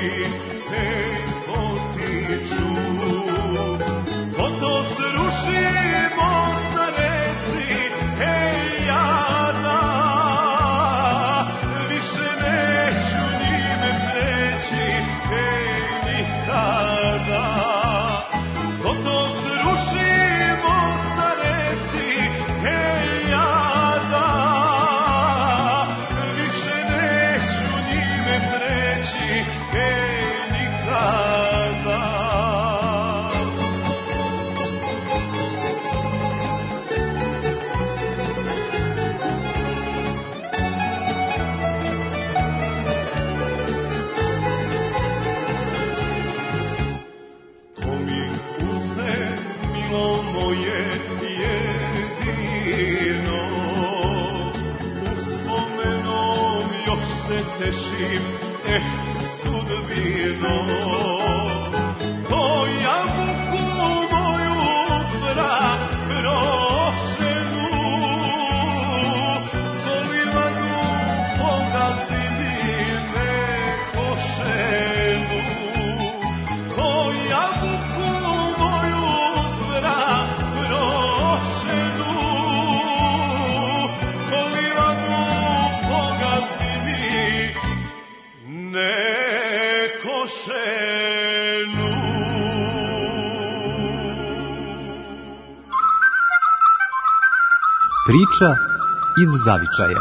Speaker 7: hej, potiču. Ko to sruši mosta reci, hej, jada, više neću njime preći, hej, nikada. Ko to sruši mosta reci, hej, jada, više neću njime preći, hej, nikada. Pominku se, milo moje jedino, uspomenom još se tešim, eh, sudbino. To jabuku moju zbra prošenu, to livadu pogazi mi nekošenu. To jabuku moju zbra prošenu, to livadu pogazi mi nekošenu.
Speaker 16: Priča iz zavičaja.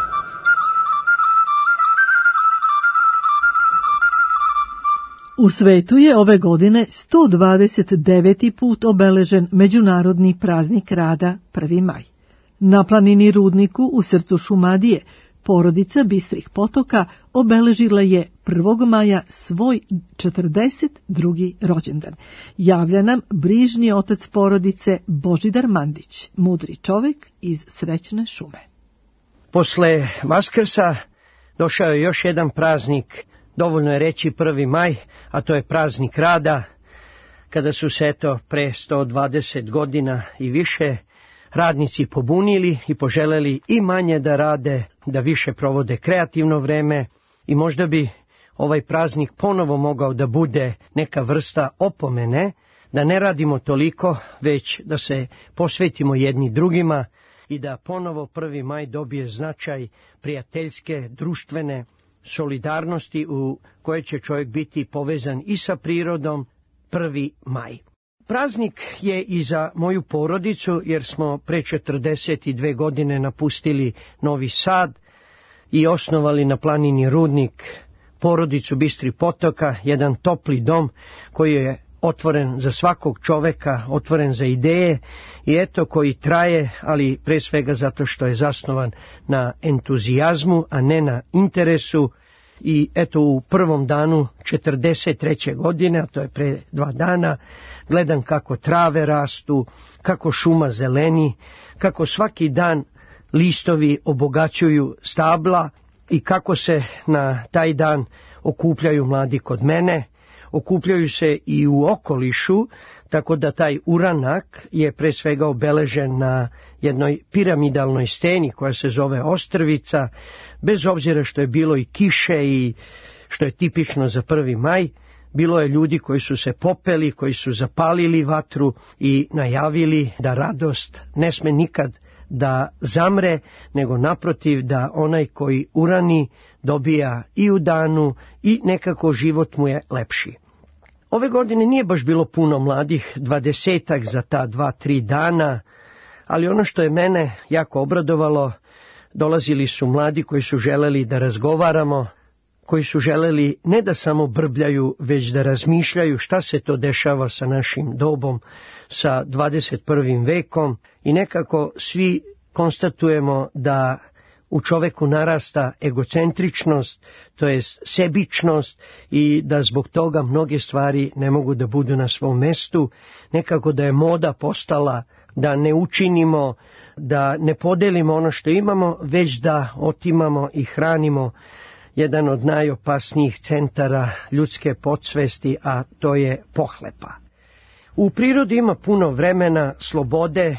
Speaker 2: U svetu je ove godine sto dvadeset deveti put obeležen Međunarodni praznik rada prvi maj. Na planini Rudniku u srcu Šumadije porodica Bistrih Potoka obeležila je prvog maja svoj četrdeset drugi rođendan. Javlja nam brižni otac porodice Božidar Mandić, mudri čovek iz Srećne Šume.
Speaker 5: Posle Vaskrsa došao je još jedan praznik, dovoljno je reći prvi maj, a to je praznik rada, kada su se eto pre sto dvadeset godina i više radnici pobunili i poželeli i manje da rade, da više provode kreativno vreme i možda bi ovaj praznik ponovo mogao da bude neka vrsta opomene, da ne radimo toliko, već da se posvetimo jedni drugima i da ponovo prvi maj dobije značaj prijateljske, društvene solidarnosti u kojoj će čovjek biti povezan i sa prirodom. Prvi maj. Praznik je i za moju porodicu, jer smo pre četrdeset dve godine napustili Novi Sad i osnovali na planini Rudnik porodicu Bistrih Potoka, jedan topli dom koji je otvoren za svakog čoveka, otvoren za ideje i eto koji traje, ali pre svega zato što je zasnovan na entuzijazmu, a ne na interesu. I eto u prvom danu četrdeset treće godine, a to je pre dva dana, gledam kako trave rastu, kako šuma zeleni, kako svaki dan listovi obogaćuju stabla i kako se na taj dan okupljaju mladi kod mene, okupljaju se i u okolišu, tako da taj uranak je pre svega obeležen na jednoj piramidalnoj steni koja se zove Ostrvica, bez obzira što je bilo i kiše i što je tipično za prvi maj, bilo je ljudi koji su se popeli, koji su zapalili vatru i najavili da radost ne sme nikad da zamre, nego naprotiv da onaj koji urani dobija i u danu i nekako život mu je lepši. Ove godine nije baš bilo puno mladih, dvadesetak za ta dva, tri dana, ali ono što je mene jako obradovalo, dolazili su mladi koji su želeli da razgovaramo, koji su želeli ne da samo brbljaju, već da razmišljaju šta se to dešava sa našim dobom, sa dvadeset prvim vekom i nekako svi konstatujemo da u čoveku narasta egocentričnost, to jest sebičnost i da zbog toga mnoge stvari ne mogu da budu na svom mestu, nekako da je moda postala da ne učinimo, da ne podelimo ono što imamo, već da otimamo i hranimo jedan od najopasnijih centara ljudske podsvesti, a to je pohlepa. U prirodi ima puno vremena, slobode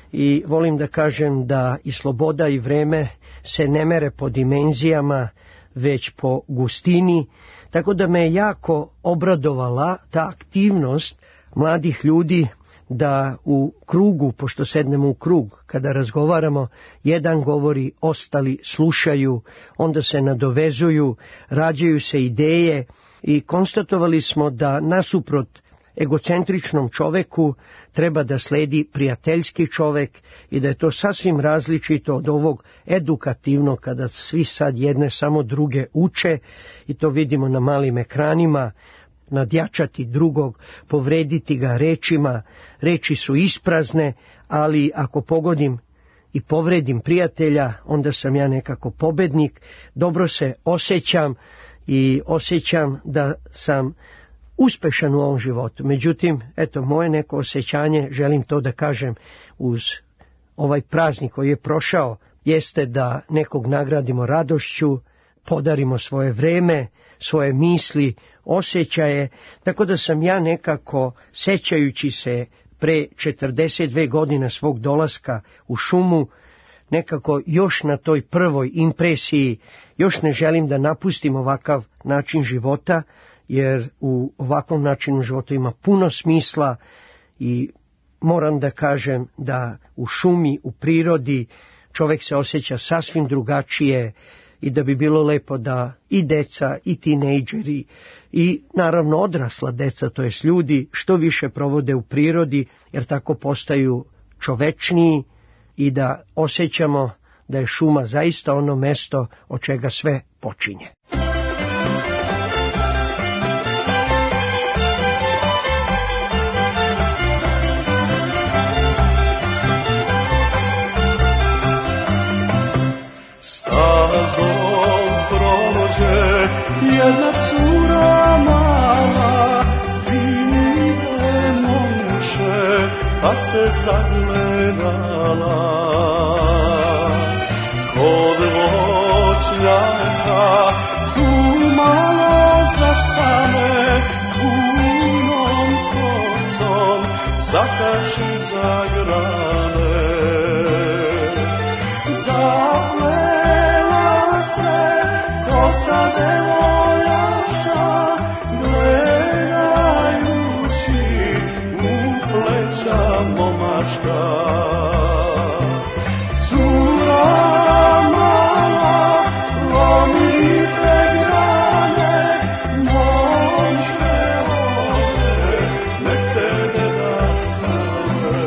Speaker 5: i volim da kažem da i sloboda i vreme se ne mere po dimenzijama, već po gustini, tako da me je jako obradovala ta aktivnost mladih ljudi da u krugu, pošto sednemo u krug, kada razgovaramo, jedan govori, ostali slušaju, onda se nadovezuju, rađaju se ideje i konstatovali smo da nasuprot egocentričnom čoveku treba da sledi prijateljski čovek i da je to sasvim različito od ovog edukativnog kada svi sad jedne samo druge uče i to vidimo na malim ekranima, nadjačati drugog, povrediti ga rečima, reči su isprazne, ali ako pogodim i povredim prijatelja, onda sam ja nekako pobednik, dobro se osjećam i osjećam da sam uspešan u ovom životu. Međutim, eto, moje neko osjećanje, želim to da kažem uz ovaj praznik koji je prošao, jeste da nekog nagradimo radošću, podarimo svoje vreme, svoje misli, osjećaje, tako da sam ja nekako, sećajući se pre četrdeset dve godine svog dolaska u šumu, nekako još na toj prvoj impresiji, još ne želim da napustim ovakav način života, jer u ovakvom načinu života ima puno smisla i moram da kažem da u šumi, u prirodi, čovek se osjeća sasvim drugačije i da bi bilo lepo da i deca, i tinejdžeri, i naravno odrasla deca, to jest ljudi, što više provode u prirodi, jer tako postaju čovečniji i da osjećamo da je šuma zaista ono mesto od čega sve počinje.
Speaker 6: Stazom prođe jedna cura mala, vide momče, pa se zagledala. Kod voćnjaka tu malo zastane, punom kosom zakači za grane. Zaplela se kosa devojaka, gledajući u pleća momaška. Cura mala, lomirite grane, momče ode, nek tebe da stave.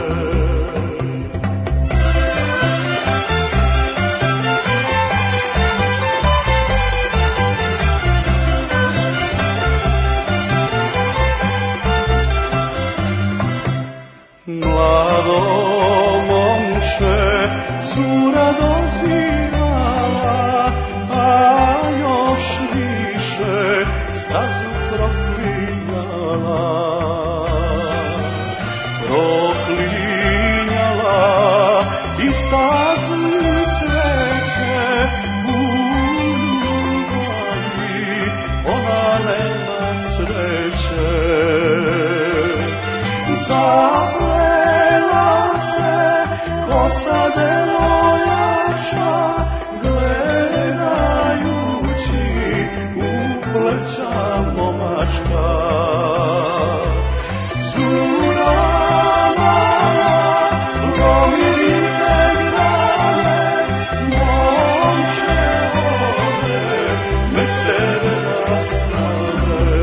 Speaker 6: Mlado momče, cura dozirala, a još više stazu proklinjala. Proklinjala i stazu i cveće, u ljubavi ona nema sreće. Zaplela se kosa devojaka, gledajući u pleća momačka. Cura mala, lomirite grane, momče ode, nek tebe da stave.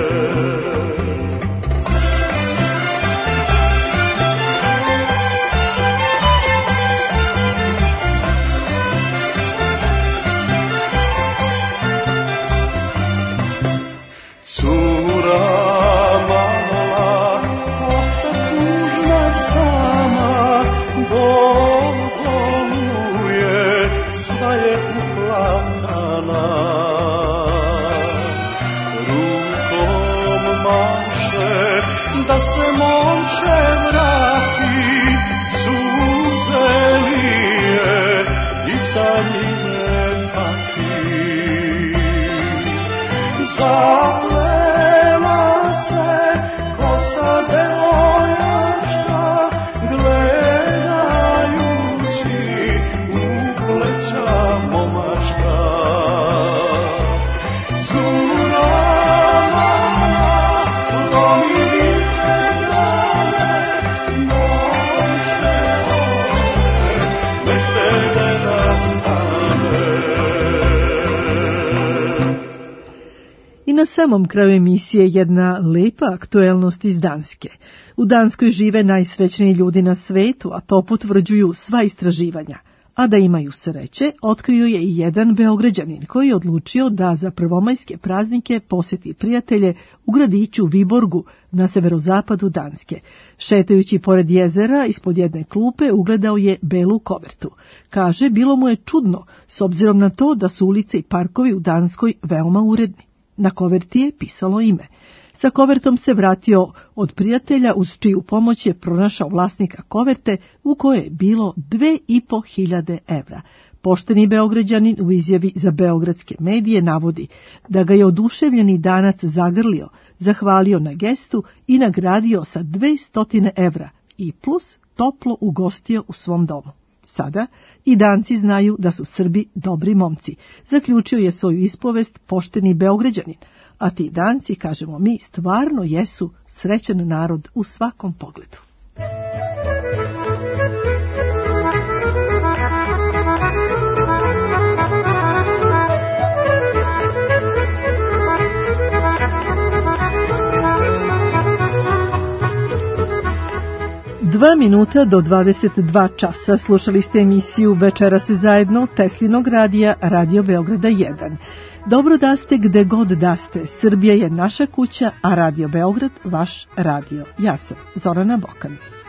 Speaker 6: Cura mala, osta tužna sama, Bog domuje, sva je uplakana. Rukom maše, da se momče vrati, suze lije i za njime pati. Zaplela se kosa devojaka, gledajući u pleća momačka.
Speaker 2: I na samom kraju emisije jedna lepa aktuelnost iz Danske. U Danskoj žive najsrećniji ljudi na svetu, a to potvrđuju sva istraživanja. A da imaju sreće, otkrio je i jedan Beograđanin koji je odlučio da za prvomajske praznike poseti prijatelje u gradiću Viborgu na severozapadu Danske. Šetajući pored jezera, ispod jedne klupe ugledao je belu kovertu. Kaže, bilo mu je čudno, s obzirom na to da su ulice i parkovi u Danskoj veoma uredni. Na koverti je pisalo ime. Sa kovertom se vratio od prijatelja, uz čiju pomoć je pronašao vlasnika koverte u kojoj je bilo dve i po hiljade evra. Pošteni Beograđanin u izjavi za beogradske medije navodi da ga je oduševljeni Danac zagrlio, zahvalio na gestu i nagradio sa dvesta evra i plus toplo ugostio u svom domu. Sada i Danci znaju da su Srbi dobri momci, zaključio je svoju ispovest pošteni Beograđanin, a ti Danci, kažemo mi, stvarno jesu srećan narod u svakom pogledu. Dva minuta do dvadeset dva časa slušali ste emisiju Večeras zajedno Teslinog radija Radio Beograda jedan. Dobro da ste gde god da ste. Srbija je naša kuća, a Radio Beograd vaš radio. Ja sam Zorana Bokan.